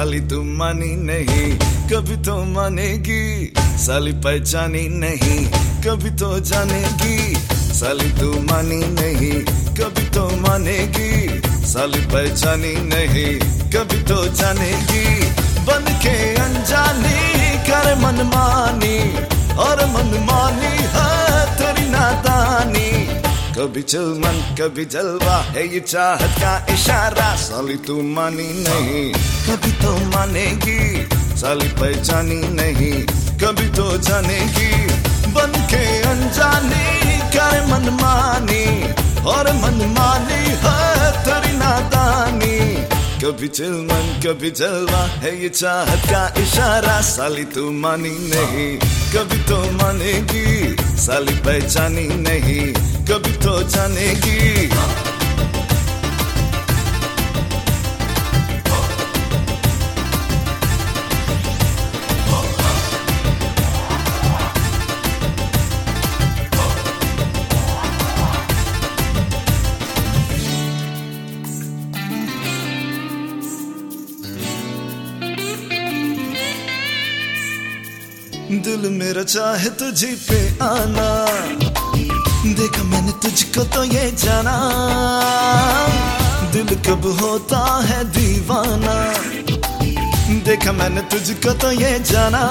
साली तू मानी नहीं, कभी तो मानेगी। साली पहचानी नहीं, कभी तो जानेगी। साली तू मानी नहीं, कभी तो मानेगी। साली पहचानी नहीं, कभी तो जानेगी। बन के अनजानी कर मनमानी, और मनमानी है तेरी नादानी। कभी चिलमन कभी जलवा है ये चाहत का इशारा। साली तू मानी नहीं, कभी तो मानेगी। साली पहचानी नहीं, कभी तो जानेगी। बन के अनजानी कर मनमानी, और मनमानी है तेरी नादानी। कभी चिलमन कभी जलवा है ये चाहत का इशारा। साली तू मानी नहीं, कभी तो मानेगी। साली पहचानी नहीं, कभी तो जानेगी। दिल मेरा चाहे तुझी पे आना, देखा मैंने तुझको तो ये जाना। दिल कब होता है दीवाना, देखा मैंने तुझको तो ये जाना।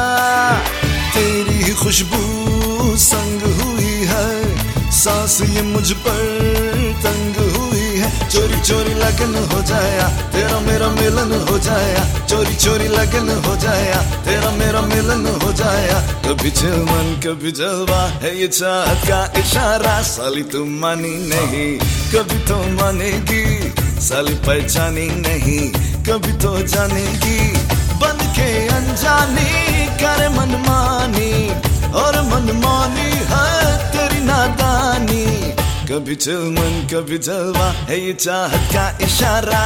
तेरी खुशबू संग हुई है, सांस ये मुझ पर तंग हुई है। चोरी चोरी लगन हो जाया, तेरा मेरा मिलन हो जाया। चोरी चोरी लगन हो जाया, तेरा मेरा मिलन हो जाया। कभी चिलमन कभी जलवा है ये चाहत का इशारा। साली तू मानी नहीं, कभी तो मानेगी। साली पहचानी नहीं, कभी तो जानेगी। बन के अनजानी कर मनमानी, और मनमानी है तेरी नादानी। कभी चिलमन कभी जलवा है ये चाहत का इशारा।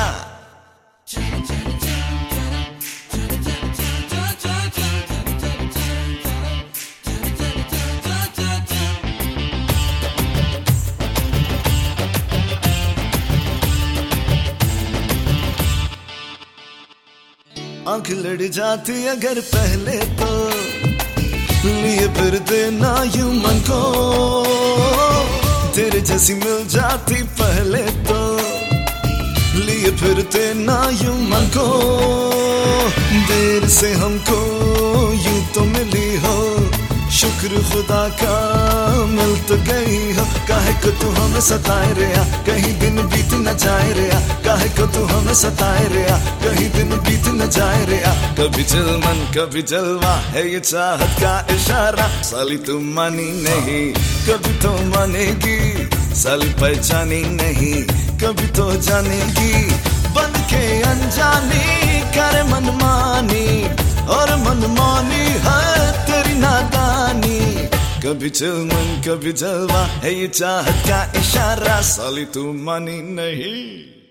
आंख लड़ जाती अगर पहले तो, लिए फिर देना यूं मन को। तेरे जैसी मिल जाती पहले तो, लिए फिर देना यूं मन को। देर से हमको यूं तो मिली हो, शुक्र खुदा का मिल तो गई हो। काहे को तू हमें सताए रिया, कहीं दिन बीत न जाए रिया। काहे को तू हमें सताए रिया, कहीं दिन बीत न जाए रिया। कभी चिलमन कभी जलवा है ये चाहत का इशारा। साली तू मानी नहीं, कभी तो मानेगी। साली पहचानी नहीं, कभी तो जानेगी। बन के अनजानी कर मनमानी, और मनमानी है तेरी नादानी। कभी चिलमन कभी जलवा है ये चाहत का इशारा। साली तू मानी नहीं।